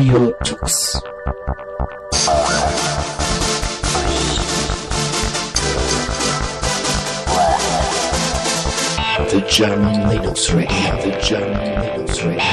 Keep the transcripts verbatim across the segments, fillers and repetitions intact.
Radio Tux. The German Linux Radio, the German Linux Radio.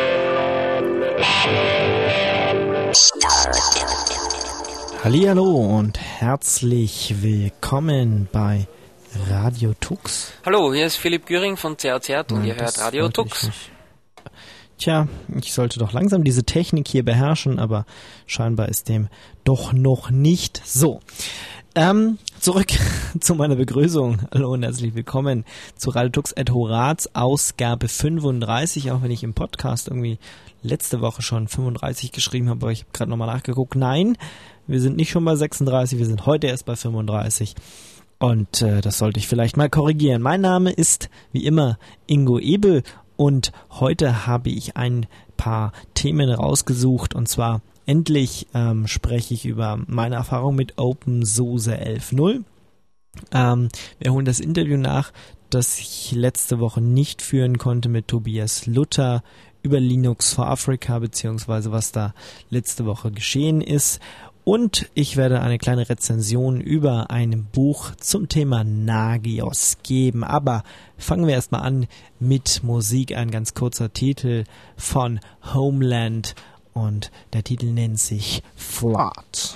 Hallihallo und herzlich willkommen bei Radio Tux. Hallo, hier ist Philipp Göring von C A Z und ja, ihr hört Radio Tux. Tja, ich sollte doch langsam diese Technik hier beherrschen, aber scheinbar ist dem doch noch nicht so. Ähm, zurück zu meiner Begrüßung. Hallo und herzlich willkommen zu Radio Tux et Horaz, Ausgabe fünfunddreißig, auch wenn ich im Podcast irgendwie letzte Woche schon fünfunddreißig geschrieben habe, aber ich habe gerade nochmal nachgeguckt. Nein, wir sind nicht schon bei sechsunddreißig, wir sind heute erst bei fünfunddreißig. Und äh, das sollte ich vielleicht mal korrigieren. Mein Name ist, wie immer, Ingo Ebel und heute habe ich ein paar Themen rausgesucht und zwar endlich ähm, spreche ich über meine Erfahrung mit OpenSUSE elf Punkt null. Ähm, wir holen das Interview nach, das ich letzte Woche nicht führen konnte mit Tobias Luther über Linux for Africa, beziehungsweise was da letzte Woche geschehen ist. Und ich werde eine kleine Rezension über ein Buch zum Thema Nagios geben. Aber fangen wir erstmal an mit Musik. Ein ganz kurzer Titel von Homeland und der Titel nennt sich Flood.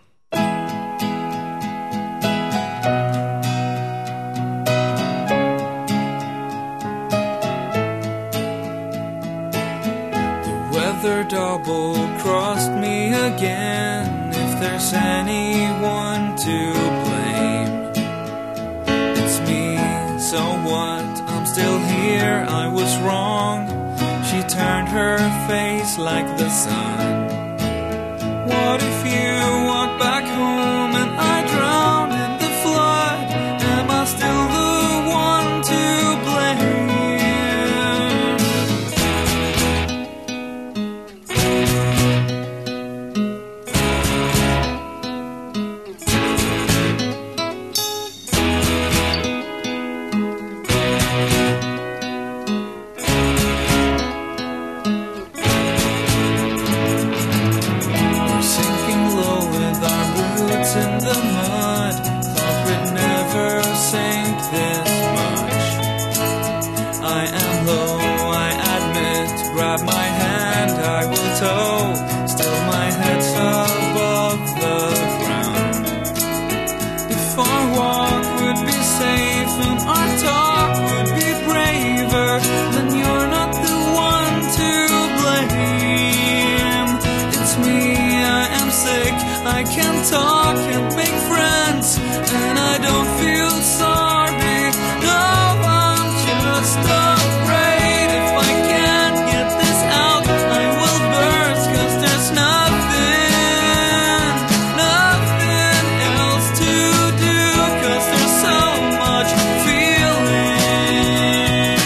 The weather double-crossed me again. There's anyone to blame, it's me, so what, I'm still here, I was wrong, she turned her face like the sun. What if you walk back home and I drown in the flood, am I still the one to blame? Still my head's above the ground. If our walk would be safe and our talk would be braver, then you're not the one to blame. It's me, I am sick, I can't talk, can't make friends, and I don't feel sorry. No, I'm just afraid if I can't get this out, I will burst, 'cause there's nothing, nothing else to do, 'cause there's so much feelings,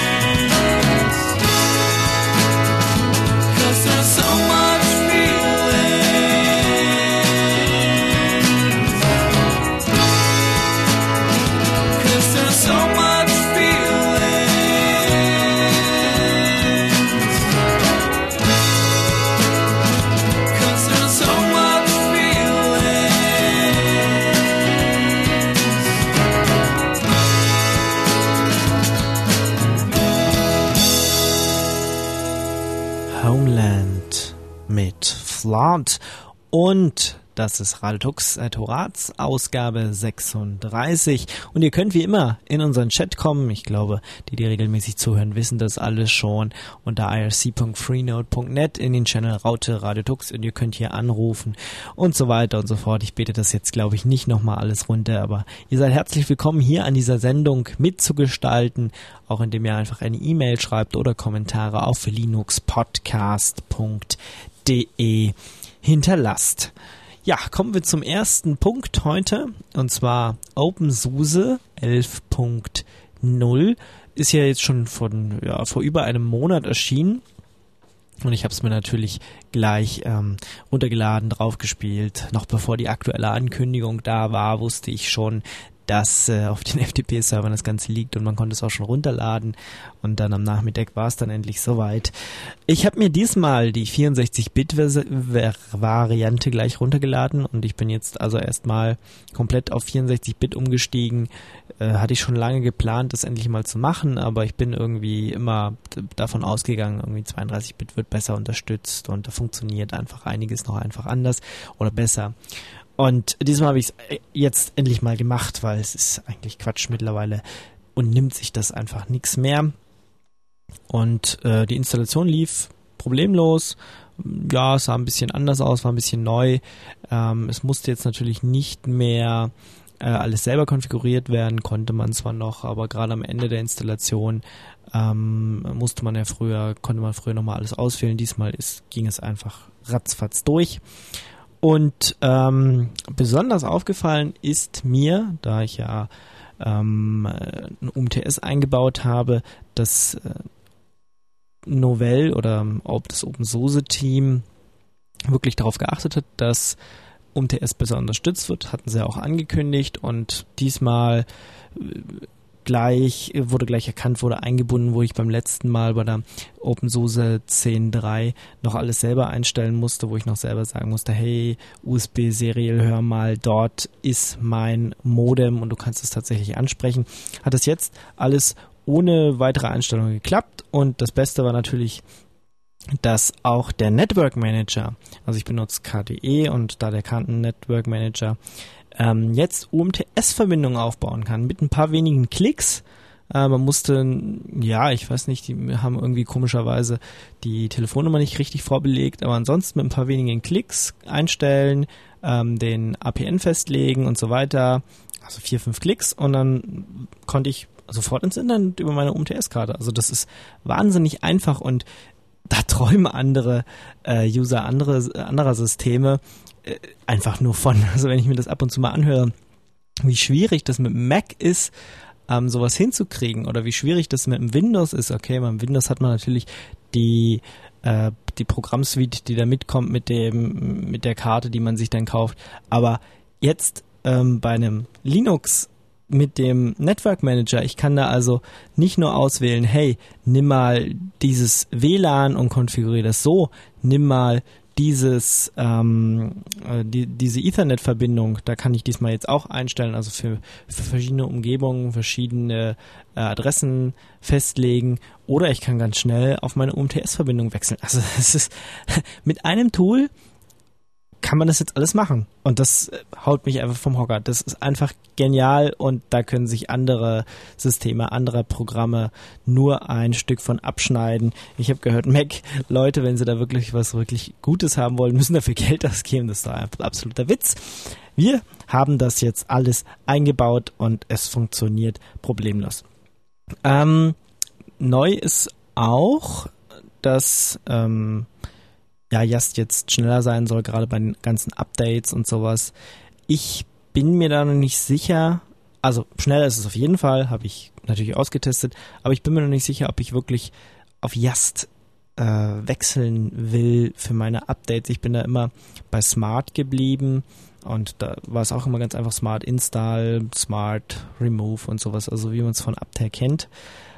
'cause there's so much feelings, 'cause there's so much Homeland mit Flood und das ist Radio Tux et Horaz, Ausgabe sechsunddreißig. Und ihr könnt wie immer in unseren Chat kommen. Ich glaube, die, die regelmäßig zuhören, wissen das alles schon. Unter i r c punkt freenode punkt net in den Channel Raute Radio Tux. Und ihr könnt hier anrufen und so weiter und so fort. Ich bete das jetzt, glaube ich, nicht nochmal alles runter. Aber ihr seid herzlich willkommen, hier an dieser Sendung mitzugestalten. Auch indem ihr einfach eine E-Mail schreibt oder Kommentare auf linuxpodcast punkt de hinterlasst. Ja, kommen wir zum ersten Punkt heute, und zwar OpenSUSE elf Punkt null ist ja jetzt schon von, ja, vor über einem Monat erschienen und ich habe es mir natürlich gleich ähm, runtergeladen, draufgespielt. Noch bevor die aktuelle Ankündigung da war, wusste ich schon, dass äh, auf den F T P-Servern das Ganze liegt und man konnte es auch schon runterladen und dann am Nachmittag war es dann endlich soweit. Ich habe mir diesmal die vierundsechzig-Bit-Variante gleich runtergeladen und ich bin jetzt also erstmal komplett auf vierundsechzig Bit umgestiegen. Äh, hatte ich schon lange geplant, das endlich mal zu machen, aber ich bin irgendwie immer davon ausgegangen, irgendwie zweiunddreißig Bit wird besser unterstützt und da funktioniert einfach einiges noch einfach anders oder besser. Und diesmal habe ich es jetzt endlich mal gemacht, weil es ist eigentlich Quatsch mittlerweile und nimmt sich das einfach nichts mehr. Und äh, die Installation lief problemlos. Ja, es sah ein bisschen anders aus, war ein bisschen neu. Ähm, es musste jetzt natürlich nicht mehr äh, alles selber konfiguriert werden, konnte man zwar noch, aber gerade am Ende der Installation ähm, musste man ja früher, konnte man früher nochmal alles auswählen. Diesmal ist, ging es einfach ratzfatz durch. Und ähm, besonders aufgefallen ist mir, da ich ja ähm, ein U M T S eingebaut habe, dass äh, Novell oder ob das OpenSUSE-Team wirklich darauf geachtet hat, dass U M T S besser unterstützt wird, hatten sie auch angekündigt und diesmal äh, gleich wurde gleich erkannt, wurde eingebunden, wo ich beim letzten Mal bei der OpenSUSE zehn Punkt drei noch alles selber einstellen musste, wo ich noch selber sagen musste, hey, U S B-Serial, hör mal, dort ist mein Modem und du kannst es tatsächlich ansprechen. Hat es jetzt alles ohne weitere Einstellungen geklappt und das Beste war natürlich, dass auch der Network Manager, also ich benutze K D E und da der Kanten Network Manager ähm, jetzt U M T S-Verbindungen aufbauen kann mit ein paar wenigen Klicks. Äh, man musste, ja, ich weiß nicht, die haben irgendwie komischerweise die Telefonnummer nicht richtig vorbelegt, aber ansonsten mit ein paar wenigen Klicks einstellen, ähm, den A P N festlegen und so weiter. Also vier, fünf Klicks und dann konnte ich sofort ins Internet über meine U M T S-Karte. Also das ist wahnsinnig einfach und da träumen andere äh, User andere, anderer Systeme äh, einfach nur von. Also wenn ich mir das ab und zu mal anhöre, wie schwierig das mit Mac ist, ähm, sowas hinzukriegen oder wie schwierig das mit dem Windows ist. Okay, beim Windows hat man natürlich die äh, die Programmsuite, die da mitkommt mit dem mit der Karte, die man sich dann kauft. Aber jetzt ähm, bei einem Linux mit dem Network Manager, ich kann da also nicht nur auswählen, hey, nimm mal dieses W L A N und konfiguriere das so, nimm mal dieses ähm, äh, die, diese Ethernet-Verbindung, da kann ich diesmal jetzt auch einstellen, also für, für verschiedene Umgebungen, verschiedene äh, Adressen festlegen oder ich kann ganz schnell auf meine U M T S-Verbindung wechseln. Also es ist mit einem Tool kann man das jetzt alles machen. Und das haut mich einfach vom Hocker. Das ist einfach genial und da können sich andere Systeme, andere Programme nur ein Stück von abschneiden. Ich habe gehört, Mac-Leute, wenn sie da wirklich was wirklich Gutes haben wollen, müssen dafür Geld ausgeben. Das ist doch einfach absoluter Witz. Wir haben das jetzt alles eingebaut und es funktioniert problemlos. Ähm, neu ist auch, dass ähm, ja, Just jetzt schneller sein soll, gerade bei den ganzen Updates und sowas. Ich bin mir da noch nicht sicher, also schneller ist es auf jeden Fall, habe ich natürlich ausgetestet, aber ich bin mir noch nicht sicher, ob ich wirklich auf Just äh, wechseln will für meine Updates. Ich bin da immer bei Smart geblieben und da war es auch immer ganz einfach Smart Install, Smart Remove und sowas, also wie man es von Uptake kennt.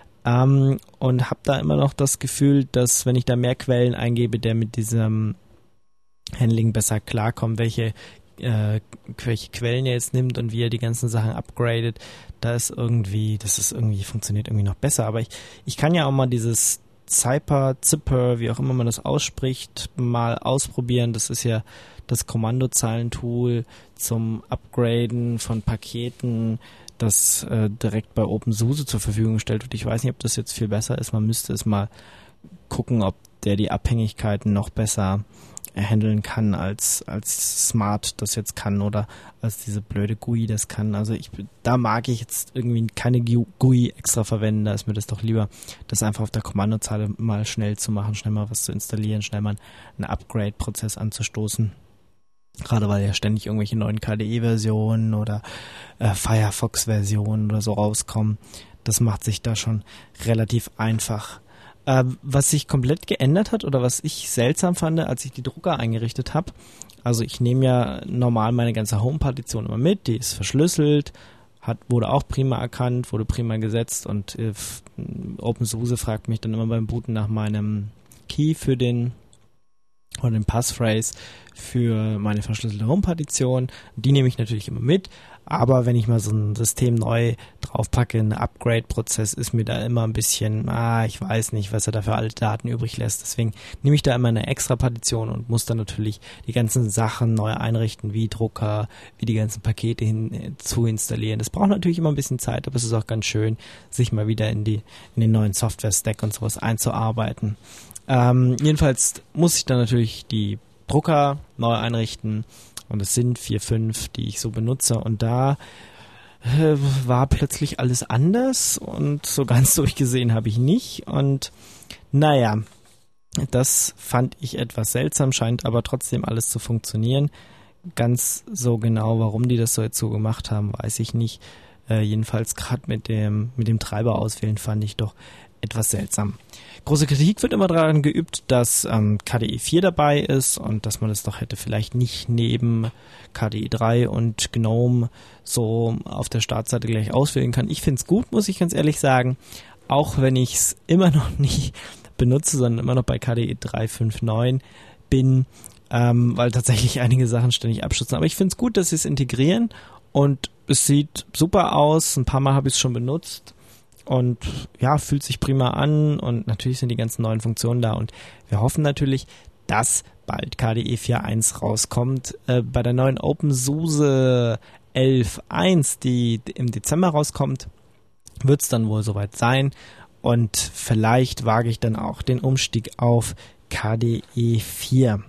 Um, und habe da immer noch das Gefühl, dass wenn ich da mehr Quellen eingebe, der mit diesem Handling besser klarkommt, welche, äh, welche Quellen er jetzt nimmt und wie er die ganzen Sachen upgradet, da ist irgendwie, das ist irgendwie, funktioniert irgendwie noch besser. Aber ich, ich kann ja auch mal dieses Zyper, Zipper, wie auch immer man das ausspricht, mal ausprobieren. Das ist ja das Kommandozeilentool zum Upgraden von Paketen, das äh, direkt bei OpenSUSE zur Verfügung gestellt wird. Ich weiß nicht, ob das jetzt viel besser ist. Man müsste es mal gucken, ob der die Abhängigkeiten noch besser handeln kann, als als Smart das jetzt kann oder als diese blöde G U I das kann. Also ich, da mag ich jetzt irgendwie keine G U I extra verwenden. Da ist mir das doch lieber, das einfach auf der Kommandozeile mal schnell zu machen, schnell mal was zu installieren, schnell mal einen Upgrade-Prozess anzustoßen. Gerade weil ja ständig irgendwelche neuen K D E-Versionen oder äh, Firefox-Versionen oder so rauskommen. Das macht sich da schon relativ einfach. Äh, was sich komplett geändert hat oder was ich seltsam fand, als ich die Drucker eingerichtet habe, also ich nehme ja normal meine ganze Home-Partition immer mit, die ist verschlüsselt hat, wurde auch prima erkannt, wurde prima gesetzt und äh, OpenSUSE fragt mich dann immer beim Booten nach meinem Key für den oder den Passphrase für meine verschlüsselte Home-Partition. Die nehme ich natürlich immer mit, aber wenn ich mal so ein System neu draufpacke, ein Upgrade-Prozess, ist mir da immer ein bisschen, ah, ich weiß nicht, was er da für alte Daten übrig lässt. Deswegen nehme ich da immer eine extra Partition und muss dann natürlich die ganzen Sachen neu einrichten, wie Drucker, wie die ganzen Pakete hin, zu installieren. Das braucht natürlich immer ein bisschen Zeit, aber es ist auch ganz schön, sich mal wieder in die in den neuen Software-Stack und sowas einzuarbeiten. Ähm, jedenfalls muss ich dann natürlich die Drucker neu einrichten und es sind vier, fünf, die ich so benutze und da äh, war plötzlich alles anders und so ganz durchgesehen habe ich nicht und naja, das fand ich etwas seltsam, scheint aber trotzdem alles zu funktionieren. Ganz so genau, warum die das so jetzt so gemacht haben, weiß ich nicht. Äh, jedenfalls gerade mit dem, mit dem Treiber auswählen fand ich doch etwas seltsam. Große Kritik wird immer daran geübt, dass ähm, K D E vier dabei ist und dass man es doch hätte vielleicht nicht neben K D E drei und GNOME so auf der Startseite gleich auswählen kann. Ich finde es gut, muss ich ganz ehrlich sagen, auch wenn ich es immer noch nicht benutze, sondern immer noch bei K D E drei Punkt fünf Punkt neun bin, ähm, weil tatsächlich einige Sachen ständig abstürzen. Aber ich finde es gut, dass sie es integrieren und es sieht super aus. Ein paar Mal habe ich es schon benutzt. Und ja, fühlt sich prima an und natürlich sind die ganzen neuen Funktionen da und wir hoffen natürlich, dass bald K D E vier Punkt eins rauskommt. Äh, bei der neuen OpenSUSE elf Punkt eins, die im Dezember rauskommt, wird es dann wohl soweit sein und vielleicht wage ich dann auch den Umstieg auf K D E vier.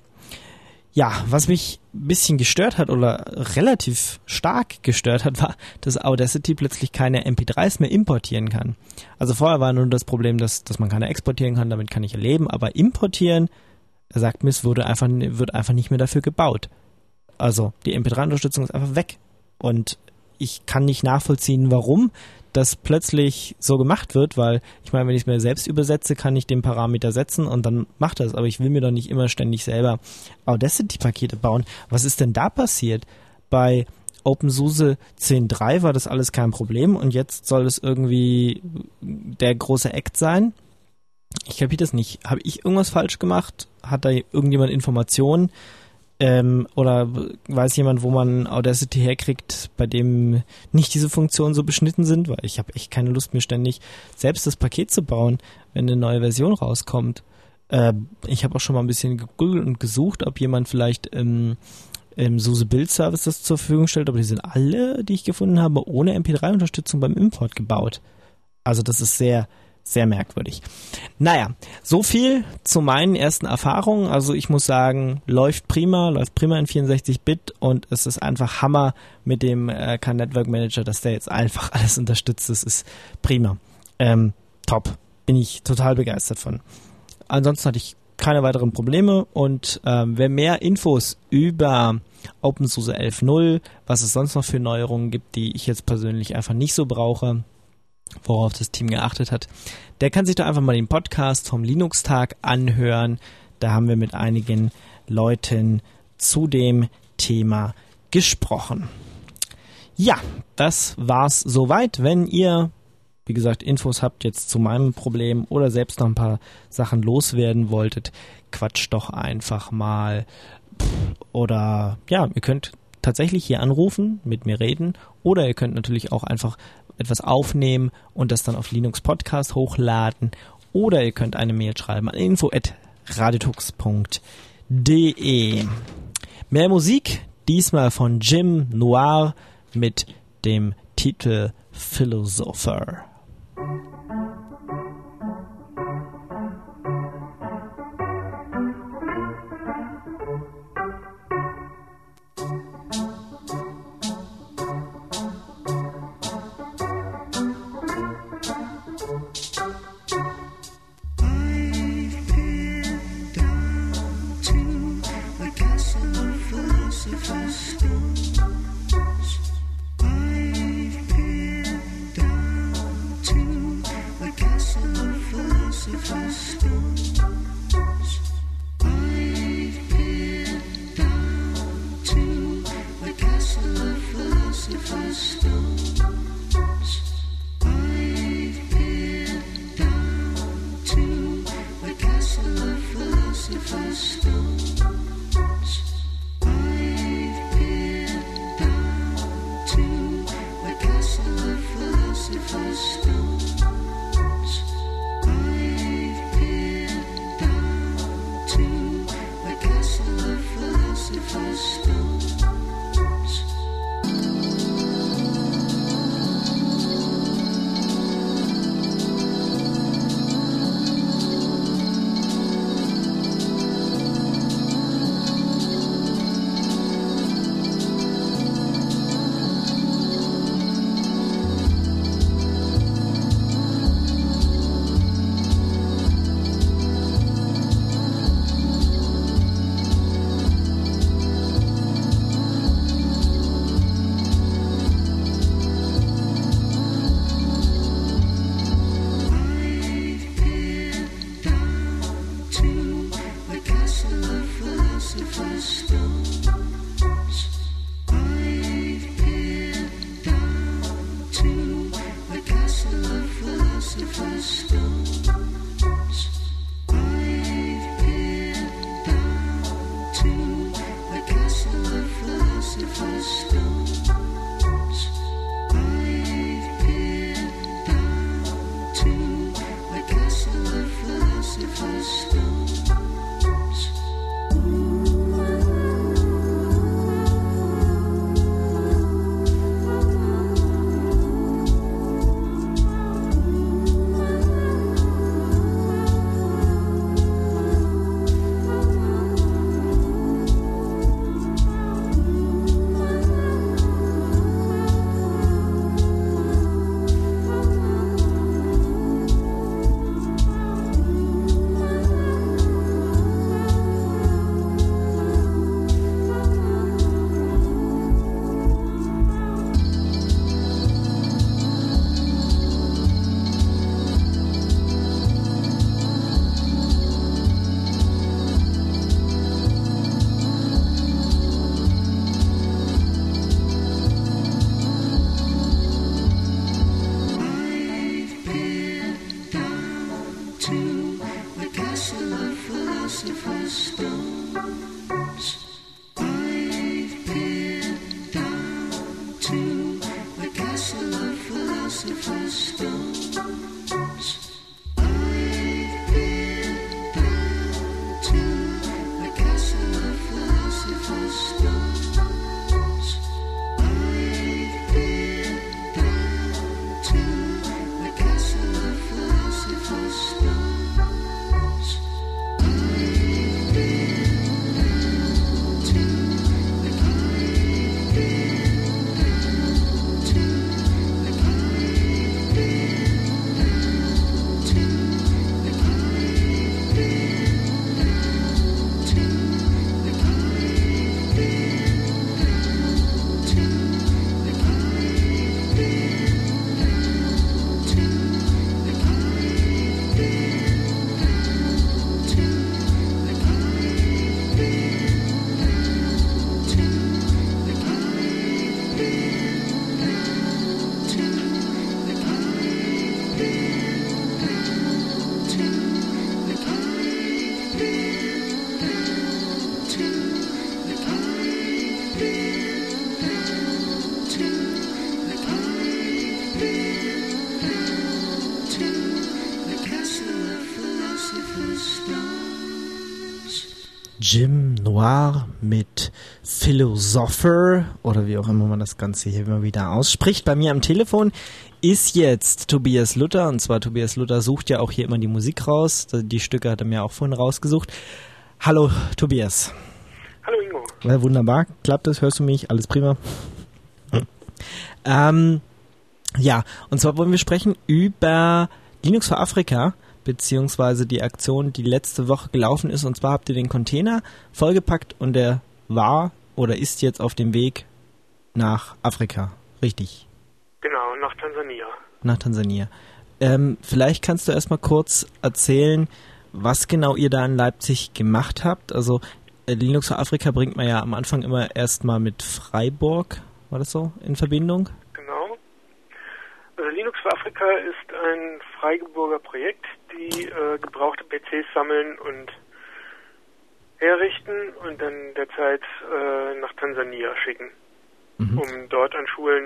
Ja, was mich ein bisschen gestört hat oder relativ stark gestört hat, war, dass Audacity plötzlich keine M P dreis mehr importieren kann. Also vorher war nur das Problem, dass, dass man keine exportieren kann, damit kann ich erleben, aber importieren, er sagt mir, es wurde einfach, wird einfach nicht mehr dafür gebaut. Also die M P drei Unterstützung ist einfach weg und ich kann nicht nachvollziehen, warum das plötzlich so gemacht wird, weil ich meine, wenn ich es mir selbst übersetze, kann ich den Parameter setzen und dann macht das, aber ich will mir doch nicht immer ständig selber Audacity-Pakete bauen. Was ist denn da passiert? Bei OpenSUSE zehn Punkt drei war das alles kein Problem und jetzt soll es irgendwie der große Act sein? Ich kapiere das nicht. Habe ich irgendwas falsch gemacht? Hat da irgendjemand Informationen? Ähm, oder weiß jemand, wo man Audacity herkriegt, bei dem nicht diese Funktionen so beschnitten sind? Weil ich habe echt keine Lust, mir ständig selbst das Paket zu bauen, wenn eine neue Version rauskommt. Äh, ich habe auch schon mal ein bisschen gegoogelt und gesucht, ob jemand vielleicht im, im SUSE Build Service das zur Verfügung stellt, aber die sind alle, die ich gefunden habe, ohne M P drei Unterstützung beim Import gebaut. Also das ist sehr Sehr merkwürdig. Naja, so viel zu meinen ersten Erfahrungen. Also ich muss sagen, läuft prima, läuft prima in vierundsechzig Bit und es ist einfach Hammer mit dem äh, K Network Manager, dass der jetzt einfach alles unterstützt. Das ist prima. Ähm, top. Bin ich total begeistert von. Ansonsten hatte ich keine weiteren Probleme und ähm, wer mehr Infos über OpenSUSE elf Punkt null, was es sonst noch für Neuerungen gibt, die ich jetzt persönlich einfach nicht so brauche, worauf das Team geachtet hat, der kann sich da einfach mal den Podcast vom Linux-Tag anhören. Da haben wir mit einigen Leuten zu dem Thema gesprochen. Ja, das war's soweit. Wenn ihr, wie gesagt, Infos habt jetzt zu meinem Problem oder selbst noch ein paar Sachen loswerden wolltet, quatscht doch einfach mal. Oder ja, ihr könnt tatsächlich hier anrufen, mit mir reden oder ihr könnt natürlich auch einfach etwas aufnehmen und das dann auf Linux Podcast hochladen oder ihr könnt eine Mail schreiben an info at radiotux punkt de. Mehr Musik, diesmal von Jim Noir mit dem Titel Philosopher. I've peered down philosopher's stones. I've peered down to the castle of philosopher's stones. Jim Noir mit Philosopher oder wie auch immer man das Ganze hier immer wieder ausspricht. Bei mir am Telefon ist jetzt Tobias Luther, und zwar Tobias Luther sucht ja auch hier immer die Musik raus. Die Stücke hat er mir auch vorhin rausgesucht. Hallo Tobias. Hallo Ingo. Ja, wunderbar, klappt das, hörst du mich, alles prima. ähm, ja, und zwar wollen wir sprechen über Linux für Afrika, beziehungsweise die Aktion, die letzte Woche gelaufen ist. Und zwar habt ihr den Container vollgepackt und der war oder ist jetzt auf dem Weg nach Afrika, richtig? Genau, nach Tansania. Nach Tansania. Ähm, vielleicht kannst du erstmal kurz erzählen, was genau ihr da in Leipzig gemacht habt. Also äh, Linux für Afrika bringt man ja am Anfang immer erstmal mit Freiburg, war das so, in Verbindung? Genau. Also Linux für Afrika ist ein Freiburger Projekt, die äh, gebrauchte P Cs sammeln und herrichten und dann derzeit äh, nach Tansania schicken, mhm. um dort an Schulen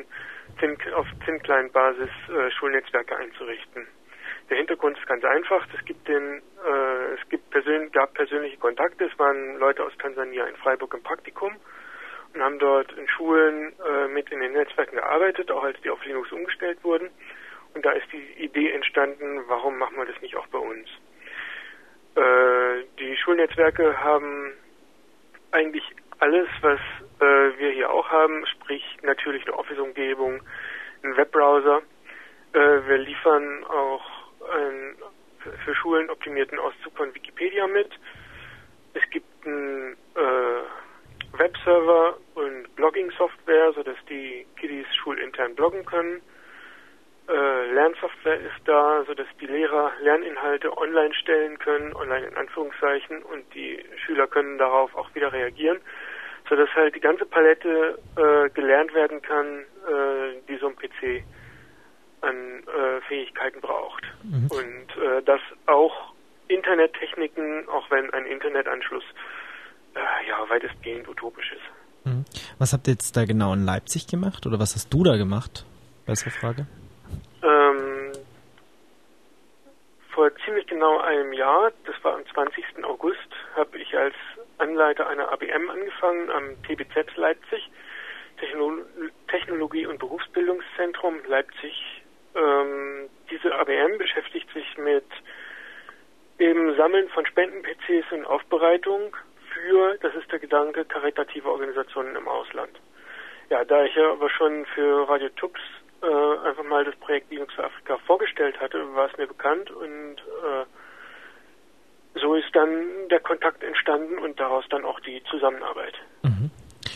Zinn, auf Thin-Client-Basis äh, Schulnetzwerke einzurichten. Der Hintergrund ist ganz einfach. Es gibt den, äh, es gibt persön- gab persönliche Kontakte. Es waren Leute aus Tansania in Freiburg im Praktikum und haben dort in Schulen äh, mit in den Netzwerken gearbeitet, auch als die auf Linux umgestellt wurden. Und da ist die Idee entstanden, warum machen wir das nicht auch bei uns? Äh, die Schulnetzwerke haben eigentlich alles, was äh, wir hier auch haben, sprich natürlich eine Office-Umgebung, einen Webbrowser. Äh, wir liefern auch einen für Schulen optimierten Auszug von Wikipedia mit. Es gibt einen äh, Webserver und Blogging-Software, sodass die Kiddies schulintern bloggen können. Äh, Lernsoftware ist da, sodass die Lehrer Lerninhalte online stellen können, online in Anführungszeichen, und die Schüler können darauf auch wieder reagieren, sodass halt die ganze Palette äh, gelernt werden kann, äh, die so ein P C an äh, Fähigkeiten braucht. Mhm. Und äh, dass auch Internettechniken, auch wenn ein Internetanschluss äh, ja weitestgehend utopisch ist. Mhm. Was habt ihr jetzt da genau in Leipzig gemacht, oder was hast du da gemacht? Bessere Frage. Ähm, vor ziemlich genau einem Jahr, das war am zwanzigsten August, habe ich als Anleiter einer A B M angefangen am T B Z Leipzig, Techno- Technologie- und Berufsbildungszentrum Leipzig. Ähm, diese A B M beschäftigt sich mit dem Sammeln von Spenden-P Cs und Aufbereitung für, das ist der Gedanke, karitative Organisationen im Ausland. Ja, da ich ja aber schon für Radio Tux äh, einfach mal das Projekt Linux für Afrika vorgestellt hatte, war es mir bekannt, und äh, so ist dann der Kontakt entstanden und daraus dann auch die Zusammenarbeit. Mhm.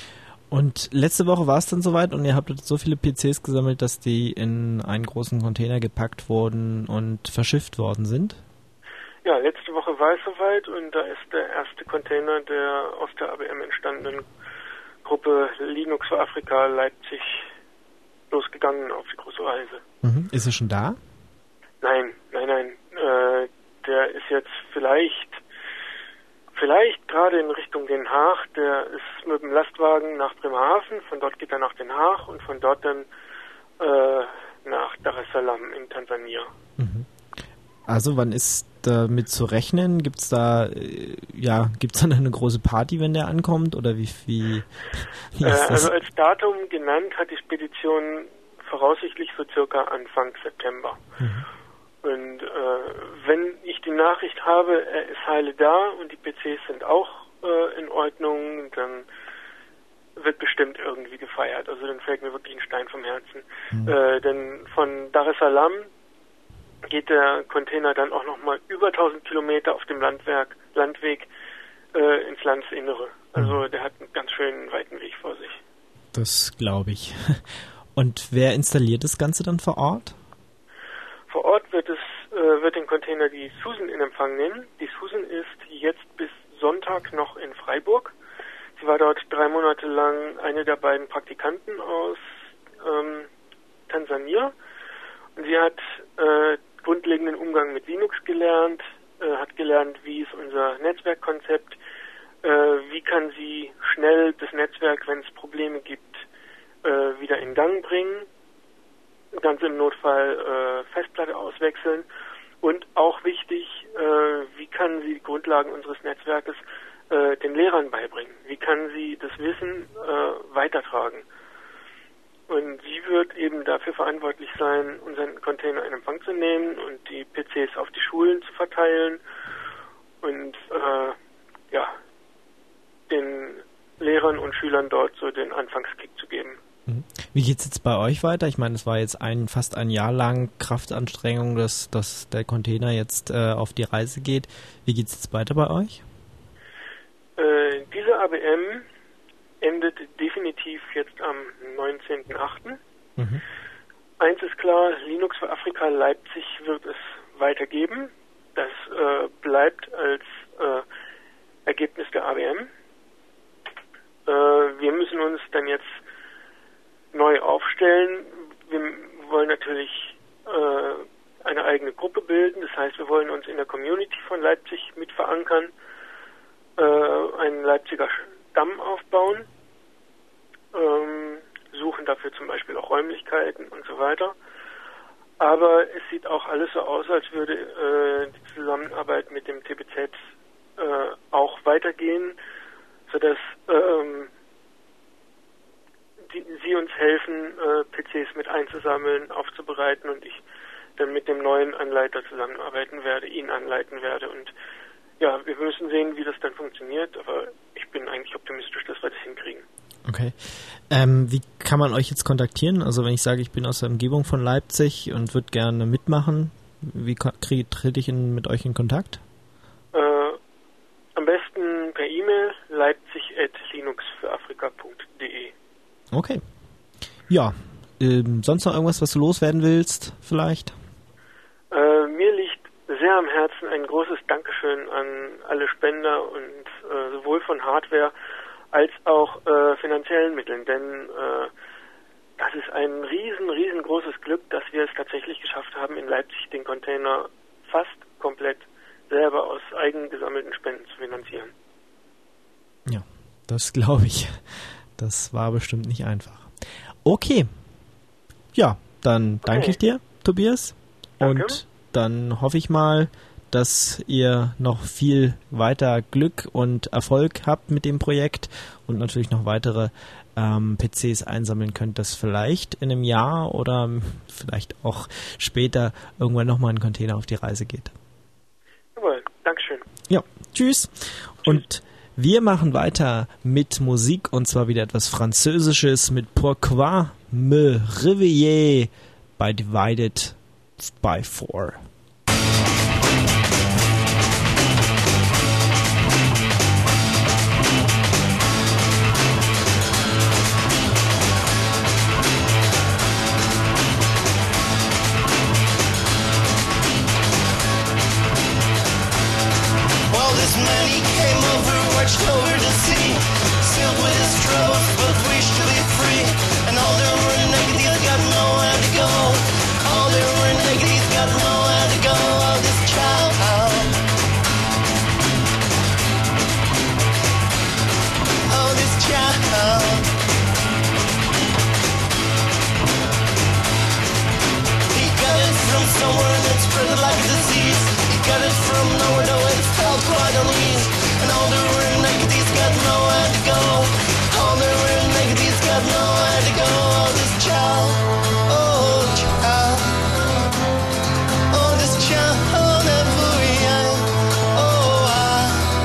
Und letzte Woche war es dann soweit und ihr habt so viele P Cs gesammelt, dass die in einen großen Container gepackt wurden und verschifft worden sind? Ja, letzte Woche war es soweit und da ist der erste Container der aus der A B M entstandenen Gruppe Linux für Afrika Leipzig losgegangen auf die große Reise. Mhm. Ist er schon da? Nein, nein, nein. Äh, der ist jetzt vielleicht vielleicht gerade in Richtung Den Haag. Der ist mit dem Lastwagen nach Bremerhaven, von dort geht er nach Den Haag und von dort dann äh, nach Dar es Salaam in Tansania. Mhm. Also wann ist damit zu rechnen? Gibt's da äh, ja, gibt's dann eine große Party, wenn der ankommt, oder wie wie, wie ist äh, das? Also als Datum genannt hat die Spedition voraussichtlich so circa Anfang September. Mhm. Und äh, wenn ich die Nachricht habe, er ist heile da und die P Cs sind auch äh, in Ordnung, dann wird bestimmt irgendwie gefeiert. Also dann fällt mir wirklich ein Stein vom Herzen. Mhm. Äh, denn von Dar es Salaam geht der Container dann auch nochmal über tausend Kilometer auf dem Landwerk, Landweg äh, ins Landesinnere. Also mhm. der hat einen ganz schönen weiten Weg vor sich. Das glaube ich. Und wer installiert das Ganze dann vor Ort? Vor Ort wird es äh, wird den Container die Susan in Empfang nehmen. Die Susan ist jetzt bis Sonntag noch in Freiburg. Sie war dort drei Monate lang eine der beiden Praktikanten aus ähm, Tansania. Und sie hat äh, grundlegenden Umgang mit Linux gelernt, äh, hat gelernt, wie ist unser Netzwerkkonzept, äh, wie kann sie schnell das Netzwerk, wenn es Probleme gibt, äh, wieder in Gang bringen, ganz im Notfall äh, Festplatte auswechseln und auch wichtig, äh, wie kann sie die Grundlagen unseres Netzwerkes äh, den Lehrern beibringen, wie kann sie das Wissen äh, weitertragen. Und sie wird eben dafür verantwortlich sein, unseren Container in Empfang zu nehmen und die P Cs auf die Schulen zu verteilen und äh, ja, den Lehrern und Schülern dort so den Anfangskick zu geben. Wie geht's jetzt bei euch weiter? Ich meine, es war jetzt ein fast ein Jahr lang Kraftanstrengung, dass, dass der Container jetzt äh, auf die Reise geht. Wie geht's jetzt weiter bei euch? Äh, diese A B M endet definitiv jetzt am neunzehnten achten Mhm. Eins ist klar, Linux für Afrika Leipzig wird es weitergeben. Das äh, bleibt als äh, Ergebnis der A B M. Äh, wir müssen uns dann jetzt neu aufstellen. Wir wollen natürlich äh, eine eigene Gruppe bilden. Das heißt, wir wollen uns in der Community von Leipzig mit verankern, äh, einen Leipziger Stamm aufbauen, ähm, suchen dafür zum Beispiel auch Räumlichkeiten. weiter. Aber es sieht auch alles so aus, als würde äh, die Zusammenarbeit mit dem T B Z äh, auch weitergehen, sodass ähm, die, sie uns helfen, äh, P Cs mit einzusammeln, aufzubereiten und ich dann mit dem neuen Anleiter zusammenarbeiten werde, ihn anleiten werde. Und ja, wir müssen sehen, wie das dann funktioniert, aber ich bin eigentlich optimistisch, dass wir das hinkriegen. Okay. Ähm, wie kann man euch jetzt kontaktieren? Also wenn ich sage, ich bin aus der Umgebung von Leipzig und würde gerne mitmachen, wie kriege, trete ich in, mit euch in Kontakt? Äh, am besten per E-Mail leipzig at linux für afrika punkt de. Okay. Ja, ähm, sonst noch irgendwas, was du loswerden willst vielleicht? Äh, mir liegt sehr am Herzen ein großes Dankeschön an alle Spender und äh, sowohl von Hardware als auch äh, finanziellen Mitteln, denn äh, das ist ein riesen, riesengroßes Glück, dass wir es tatsächlich geschafft haben, in Leipzig den Container fast komplett selber aus eigen gesammelten Spenden zu finanzieren. Ja, das glaube ich. Das war bestimmt nicht einfach. Okay. Ja, dann danke okay. ich dir, Tobias. Danke. Und dann hoffe ich mal, dass ihr noch viel weiter Glück und Erfolg habt mit dem Projekt und natürlich noch weitere ähm, P Cs einsammeln könnt, dass vielleicht in einem Jahr oder vielleicht auch später irgendwann nochmal ein Container auf die Reise geht. Jawohl, Dankeschön. Ja, tschüss. Und wir machen weiter mit Musik und zwar wieder etwas Französisches mit Pourquoi me réveiller by Divided by Four. Over the sea, filled with his troubles, but wish to be free. And all the renegades got nowhere to go. All the renegades got nowhere to go. Oh, this child. Oh, this child. He got it from somewhere that spread like a disease. He got it from nowhere, though it felt quite uneasy. And all the renegades got nowhere to go. All the renegades got nowhere to go. Oh, this child, oh child, oh this child, oh that boy, oh I,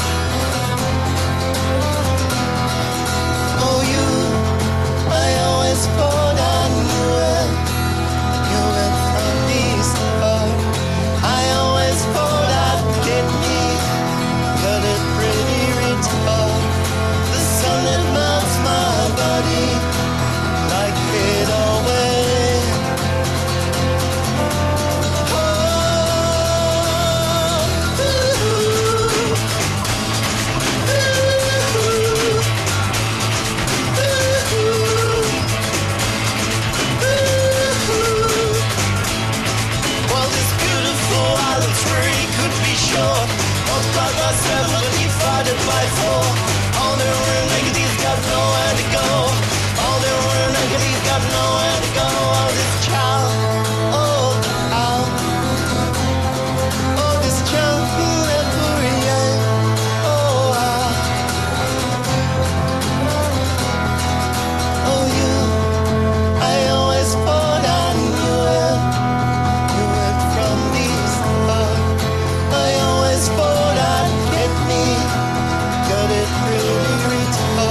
oh you, I always thought I knew it. You went from east to far. I always thought I'd get me. Got it pretty retard. The sun that melts my body like it always. Oh, ooh, ooh, ooh, ooh. Well, this beautiful island tree could be sure. Multiplied by seven, divided by four. All the renegades got nowhere to go. All the renegades got nowhere to go. Oh, this child, oh child, oh this child, that boy, oh I, oh you, I always thought I knew it. You went from east to far. I always thought I'd get me. Got it really retarded.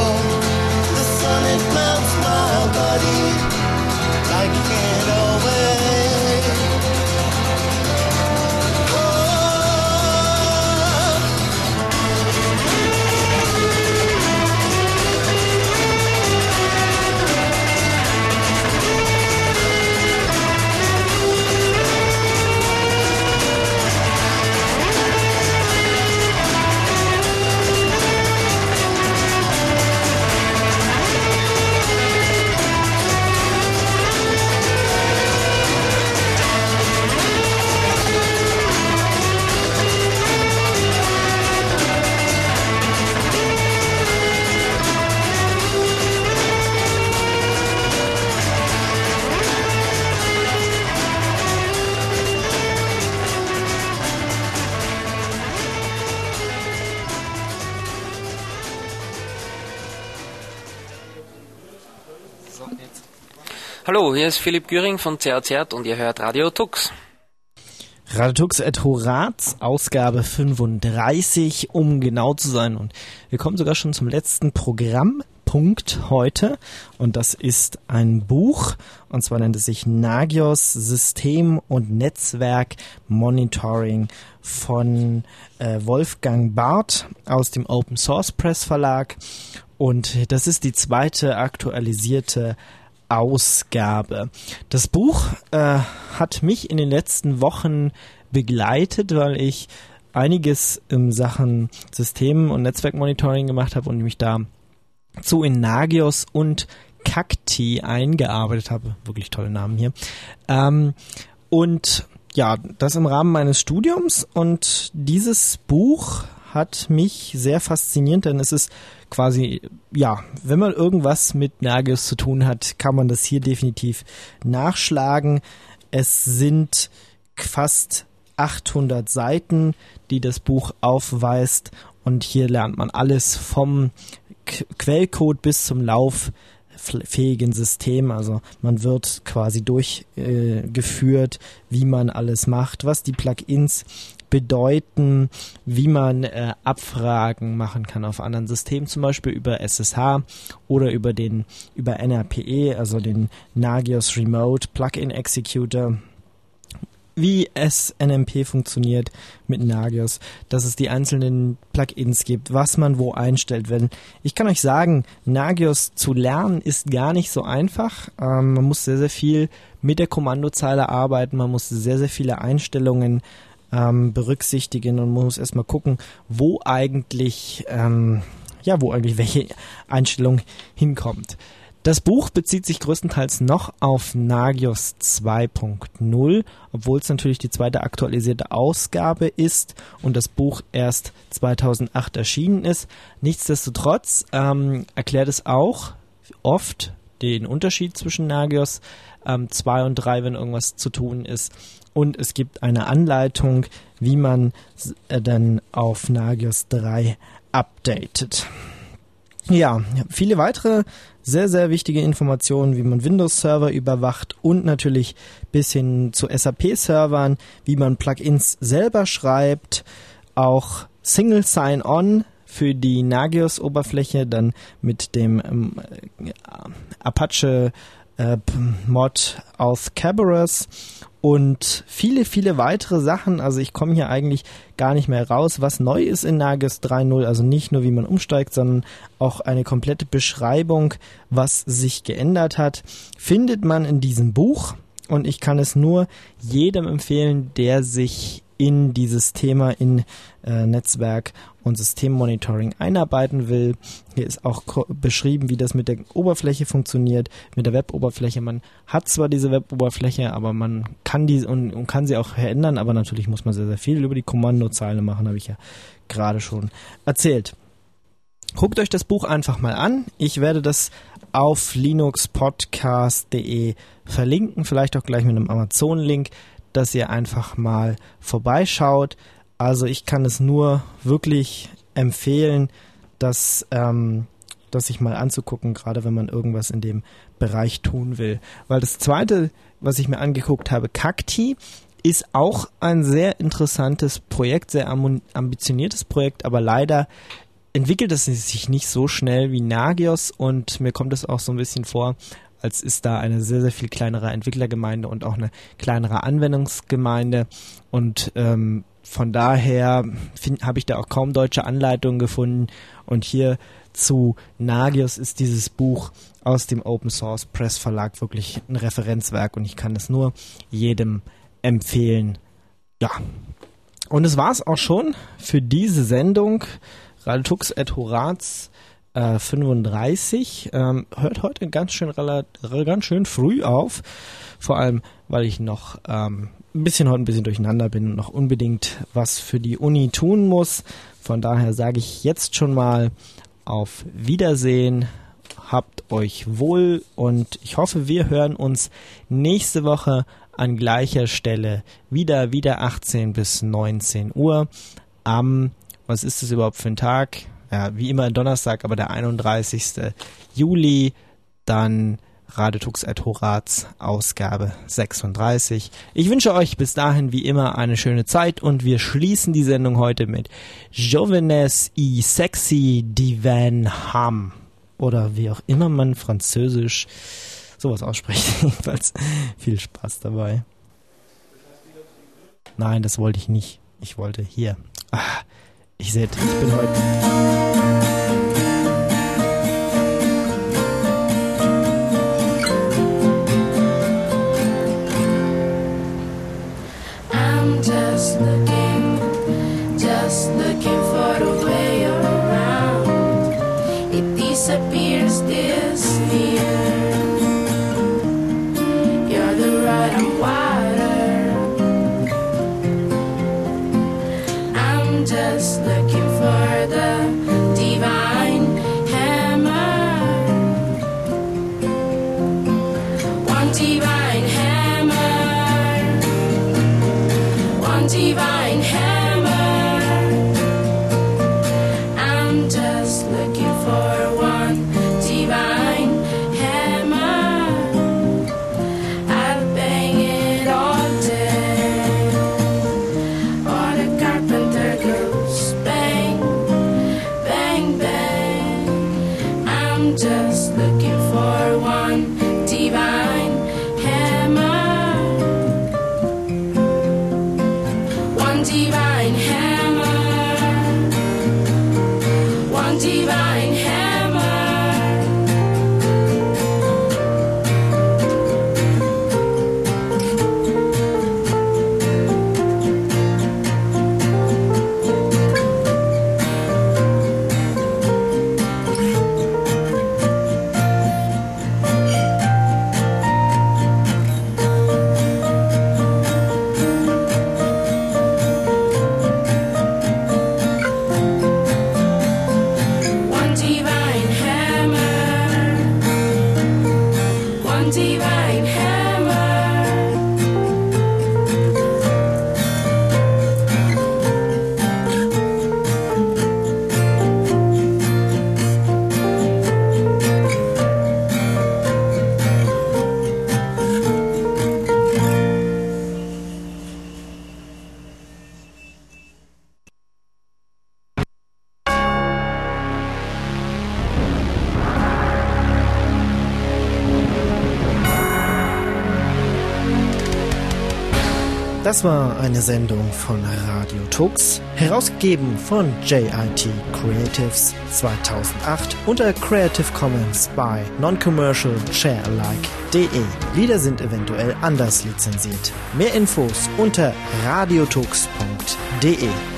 Hallo, hier ist Philipp Güring von C A Z und ihr hört Radio Tux. Radio Tux et Horaz, Ausgabe fünfunddreißig, um genau zu sein. Und wir kommen sogar schon zum letzten Programmpunkt heute. Und das ist ein Buch. Und zwar nennt es sich Nagios System- und Netzwerk-Monitoring von äh, Wolfgang Barth aus dem Open Source Press Verlag. Und das ist die zweite aktualisierte Ausgabe. Das Buch äh, hat mich in den letzten Wochen begleitet, weil ich einiges in Sachen System- und Netzwerkmonitoring gemacht habe und mich da zu in Nagios und Cacti eingearbeitet habe. Wirklich tolle Namen hier. Ähm, und ja, das im Rahmen meines Studiums, und dieses Buch hat mich sehr fasziniert, denn es ist quasi, ja, wenn man irgendwas mit Nagios zu tun hat, kann man das hier definitiv nachschlagen. Es sind fast achthundert Seiten, die das Buch aufweist, und hier lernt man alles vom K- Quellcode bis zum lauffähigen System. Also man wird quasi durchgeführt, äh, wie man alles macht, was die Plugins bedeuten, wie man äh, Abfragen machen kann auf anderen Systemen, zum Beispiel über S S H oder über den über N R P E, also den Nagios Remote Plugin Executor, wie S N M P funktioniert mit Nagios, dass es die einzelnen Plugins gibt, was man wo einstellt. Wenn ich kann euch sagen, Nagios zu lernen ist gar nicht so einfach. Ähm, man muss sehr, sehr viel mit der Kommandozeile arbeiten, man muss sehr, sehr viele Einstellungen ähm, berücksichtigen und man muss erstmal gucken, wo eigentlich, ähm, ja, wo eigentlich welche Einstellung hinkommt. Das Buch bezieht sich größtenteils noch auf Nagios zwei Punkt null, obwohl es natürlich die zweite aktualisierte Ausgabe ist und das Buch erst zweitausendacht erschienen ist. Nichtsdestotrotz ähm, erklärt es auch oft den Unterschied zwischen Nagios ähm, zwei und drei, wenn irgendwas zu tun ist. Und es gibt eine Anleitung, wie man äh, dann auf Nagios drei updatet. Ja, viele weitere sehr, sehr wichtige Informationen, wie man Windows-Server überwacht und natürlich bis hin zu S A P-Servern, wie man Plugins selber schreibt, auch Single Sign-On für die Nagios-Oberfläche, dann mit dem ähm, Apache äh, Mod aus Kerberos und viele, viele weitere Sachen. Also ich komme hier eigentlich gar nicht mehr raus, was neu ist in Nagios drei Punkt null. Also nicht nur, wie man umsteigt, sondern auch eine komplette Beschreibung, was sich geändert hat, findet man in diesem Buch. Und ich kann es nur jedem empfehlen, der sich in dieses Thema in äh, Netzwerk und Systemmonitoring einarbeiten will. Hier ist auch ko- beschrieben, wie das mit der Oberfläche funktioniert, mit der Web-Oberfläche. Man hat zwar diese Web-Oberfläche, aber man kann die und, und kann sie auch verändern, aber natürlich muss man sehr, sehr viel über die Kommandozeile machen, habe ich ja gerade schon erzählt. Guckt euch das Buch einfach mal an. Ich werde das auf linuxpodcast punkt de verlinken, vielleicht auch gleich mit einem Amazon-Link, dass ihr einfach mal vorbeischaut. Also ich kann es nur wirklich empfehlen, das, ähm, das sich mal anzugucken, gerade wenn man irgendwas in dem Bereich tun will. Weil das zweite, was ich mir angeguckt habe, Cacti, ist auch ein sehr interessantes Projekt, sehr ambitioniertes Projekt, aber leider entwickelt es sich nicht so schnell wie Nagios und mir kommt es auch so ein bisschen vor, als ist da eine sehr, sehr viel kleinere Entwicklergemeinde und auch eine kleinere Anwendungsgemeinde. Und ähm, von daher habe ich da auch kaum deutsche Anleitungen gefunden. Und hier zu Nagios ist dieses Buch aus dem Open Source Press Verlag wirklich ein Referenzwerk und ich kann es nur jedem empfehlen. Ja, und es war es auch schon für diese Sendung. Radio Tux et Horaz Äh, fünfunddreißig, ähm, hört heute ganz schön, relativ, ganz schön früh auf, vor allem, weil ich noch ähm, ein bisschen heute ein bisschen durcheinander bin und noch unbedingt was für die Uni tun muss. Von daher sage ich jetzt schon mal auf Wiedersehen, habt euch wohl und ich hoffe, wir hören uns nächste Woche an gleicher Stelle wieder, wieder achtzehn bis neunzehn Uhr am, was ist das überhaupt für ein Tag? Ja, wie immer Donnerstag, aber der einunddreißigsten Juli, dann Radiotux at Horaz, Ausgabe sechsunddreißig. Ich wünsche euch bis dahin wie immer eine schöne Zeit und wir schließen die Sendung heute mit Jóvenes y Sexy Divan Ham. Oder wie auch immer man französisch sowas ausspricht. Jedenfalls viel Spaß dabei. Nein, das wollte ich nicht. Ich wollte hier. Ah, ich sehe, ich bin heute... I'm just looking, just looking for a way around. It disappears this year. You're the rod and water. I'm just looking for the divine hammer. One divine hammer. One divine hammer. I'm just looking for one divine hammer. I'll bang it all day. Or the carpenter goes bang, bang, bang. I'm just looking for one divine hammer. One divine hammer. One divine hammer. One divine hammer. One divine hammer. Das war eine Sendung von Radio Tux, herausgegeben von J I T Creatives zweitausendacht unter Creative Commons by Non-Commercial Share-alike punkt de. Lieder sind eventuell anders lizenziert. Mehr Infos unter radiotux punkt de.